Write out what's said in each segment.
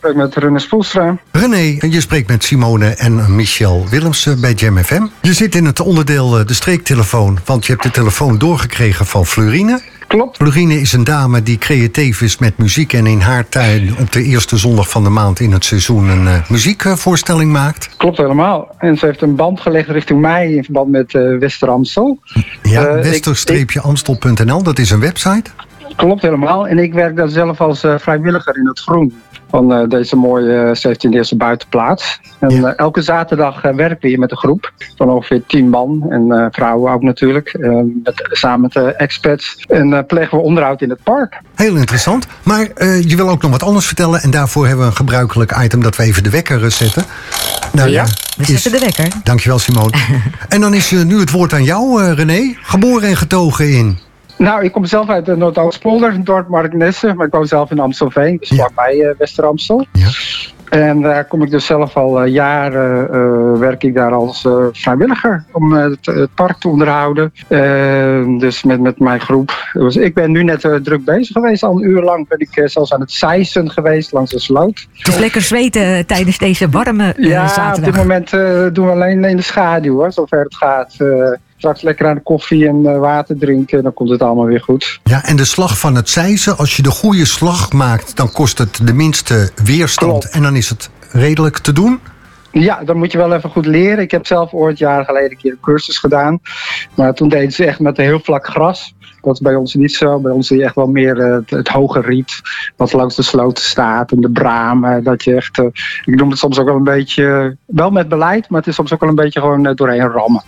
Ik met René Spoelstra. René, je spreekt met Simone en Michel Willemsen bij Jam FM. Je zit in het onderdeel de streektelefoon, want je hebt de telefoon doorgekregen van Florine. Klopt. Florine is een dame die creatief is met muziek en in haar tuin op de eerste zondag van de maand in het seizoen een muziekvoorstelling maakt. Klopt helemaal. En ze heeft een band gelegd richting mij in verband met Wester-Amstel. Ja, wester-amstel.nl, dat is een website. Klopt helemaal. En ik werk daar zelf als vrijwilliger in het groen van deze mooie 17e buitenplaats. En elke zaterdag werken we hier met een groep van ongeveer 10 man en vrouwen ook natuurlijk. Samen met de expats. En plegen we onderhoud in het park. Heel interessant. Maar je wil ook nog wat anders vertellen. En daarvoor hebben we een gebruikelijk item dat we even de wekker zetten. Nou, ja, we zetten de wekker. Dankjewel, Simone. En dan is nu het woord aan jou, René. Geboren en getogen in... Nou, ik kom zelf uit de Noord-Oostpolder, in dorp Marknesse, maar ik woon zelf in Amstelveen, dus vlakbij Wester-Amstel. Ja. En daar kom ik dus zelf al jaren, werk ik daar als vrijwilliger om het park te onderhouden. Dus met mijn groep. Dus ik ben nu net druk bezig geweest, al een uur lang ben ik zelfs aan het zeisen geweest langs de sloot. Dus lekker zweten tijdens deze warme zaterdag. Op dit moment doen we alleen in de schaduw, hoor, zover het gaat. Straks lekker aan de koffie en water drinken, dan komt het allemaal weer goed. Ja, en de slag van het zeisen, als je de goede slag maakt, dan kost het de minste weerstand. Klopt. En dan is het redelijk te doen? Ja, dan moet je wel even goed leren. Ik heb zelf ooit jaren geleden een keer een cursus gedaan. Maar toen deden ze echt met een heel vlak gras. Dat is bij ons niet zo. Bij ons zie je echt wel meer het hoge riet wat langs de sloten staat en de bramen. Dat je echt, ik noem het soms ook wel een beetje, wel met beleid, maar het is soms ook wel een beetje gewoon doorheen rammen.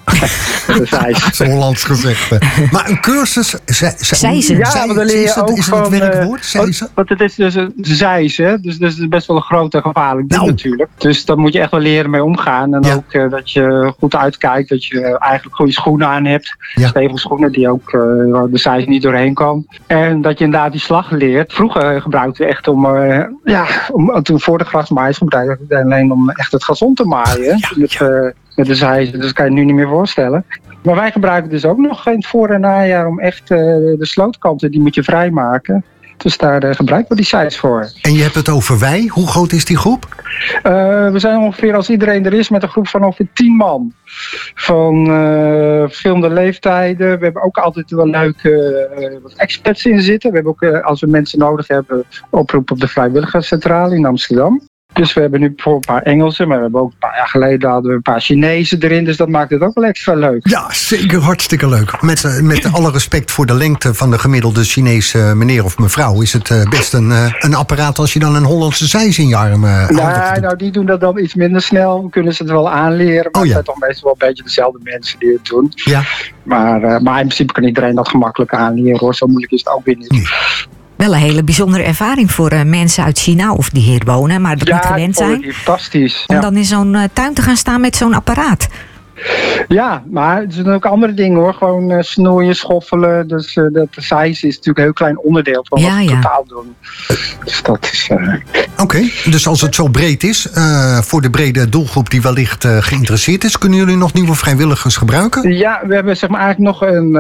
Zo Hollands gezegd. Maar een cursus, zeizen. Ja, maar dan leer je ook is het werkwoord, zeizen? Want het is dus een zeizen, dus dat is best wel een groot en gevaarlijk ding natuurlijk. Dus daar moet je echt wel leren mee omgaan. En ook dat je goed uitkijkt, dat je eigenlijk goede schoenen aan hebt. Stevige schoenen die ook de zijs niet doorheen kan. En dat je inderdaad die slag leert. Vroeger gebruikten we echt toen voor de grasmaaiers gebruikten we alleen om echt het gazon te maaien. Met de zijs. Dus dat kan je nu niet meer voorstellen. Maar wij gebruiken dus ook nog in het voor- en najaar om echt de slootkanten, die moet je vrijmaken. Dus daar gebruiken we die sites voor. En je hebt het over wij. Hoe groot is die groep? We zijn ongeveer, als iedereen er is, met een groep van ongeveer 10 man. Van verschillende leeftijden. We hebben ook altijd wel leuke wat experts in zitten. We hebben ook, als we mensen nodig hebben, oproep op de vrijwilligerscentrale in Amsterdam. Dus we hebben nu bijvoorbeeld een paar Engelsen, maar we hebben ook een paar jaar geleden hadden we een paar Chinezen erin. Dus dat maakt het ook wel extra leuk. Ja, zeker hartstikke leuk. Met alle respect voor de lengte van de gemiddelde Chinese meneer of mevrouw is het best een apparaat als je dan een Hollandse zeis in je arm nou, die doen dat dan iets minder snel. Kunnen ze het wel aanleren, maar het zijn toch meestal wel een beetje dezelfde mensen die het doen. Ja. Maar in principe kan iedereen dat gemakkelijk aanleren, hoor. Zo moeilijk is het ook weer niet. Nee. Wel een hele bijzondere ervaring voor mensen uit China of die hier wonen, maar dat niet gewend zijn. Ja, fantastisch. Om dan in zo'n tuin te gaan staan met zo'n apparaat. Ja, maar er zijn ook andere dingen, hoor. Gewoon snoeien, schoffelen. Dus dat size is natuurlijk een heel klein onderdeel van wat we totaal doen. Dus dat is... Oké, dus als het zo breed is, voor de brede doelgroep die wellicht geïnteresseerd is, kunnen jullie nog nieuwe vrijwilligers gebruiken? Ja, we hebben zeg maar eigenlijk nog een...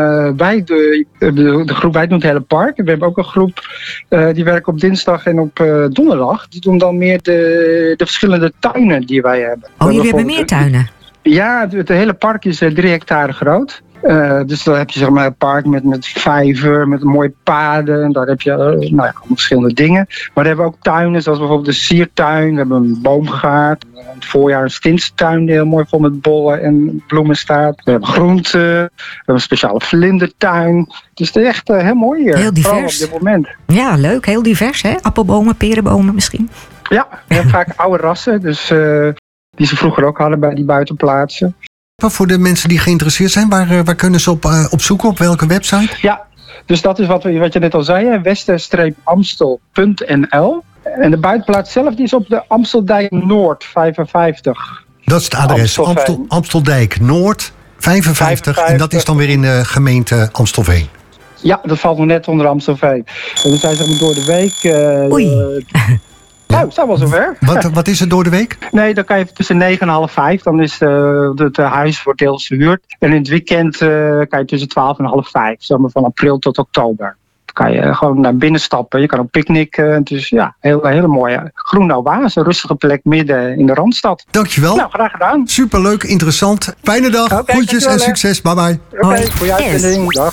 de groep Wij doen het hele park. We hebben ook een groep die werken op dinsdag en op donderdag. Die doen dan meer de verschillende tuinen die wij hebben. Oh, jullie hebben meer tuinen? Ja, het hele park is 3 hectare groot. Dus dan heb je zeg maar een park met vijver, met mooie paden. En daar heb je allemaal verschillende dingen. Maar we hebben ook tuinen, zoals bijvoorbeeld de siertuin. We hebben een boomgaard. In het voorjaar een stintstuin die heel mooi vol met bollen en bloemen staat. We hebben groenten. We hebben een speciale vlindertuin. Dus het is echt heel mooi hier. Heel divers. Op dit moment. Ja, leuk. Heel divers, hè? Appelbomen, perenbomen misschien. Ja, we hebben vaak oude rassen. Dus... die ze vroeger ook hadden bij die buitenplaatsen. Voor de mensen die geïnteresseerd zijn, waar kunnen ze op zoeken? Op welke website? Ja, dus dat is wat je net al zei, wester-amstel.nl. En de buitenplaats zelf die is op de Amsteldijk Noord 55. Dat is het adres, Amsteldijk Noord 55. En dat is dan weer in de gemeente Amstelveen. Ja, dat valt nog net onder Amstelveen. En we zijn zeg maar door de week... Oei. Nou, dat is wel zover. Wat is het door de week? Nee, dan kan je tussen 9 en half 5. Dan is het huis wordt deels verhuurd. En in het weekend kan je tussen 12 en half 5. Zeg maar van april tot oktober. kan je gewoon naar binnen stappen. Je kan ook picknicken. Dus ja, hele mooie groene oase. Een rustige plek midden in de Randstad. Dankjewel. Nou, graag gedaan. Superleuk, interessant. Fijne dag. Groetjes en succes. Bye bye. Oké, goeie uitzending. Dag.